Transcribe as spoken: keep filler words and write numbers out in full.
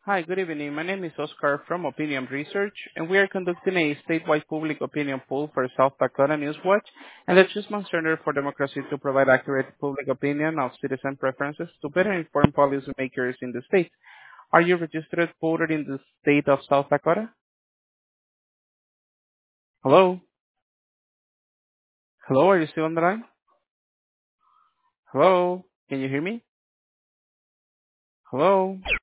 Hi, good evening. My name is Oscar from Opinion Research, and we are conducting a statewide public opinion poll for South Dakota Newswatch, and the Choosman Center for Democracy to provide accurate public opinion of citizen preferences to better inform policymakers in the state. Are you registered voter in the state of South Dakota? Hello? Hello, are you still on the line? Hello? Can you hear me? Hello?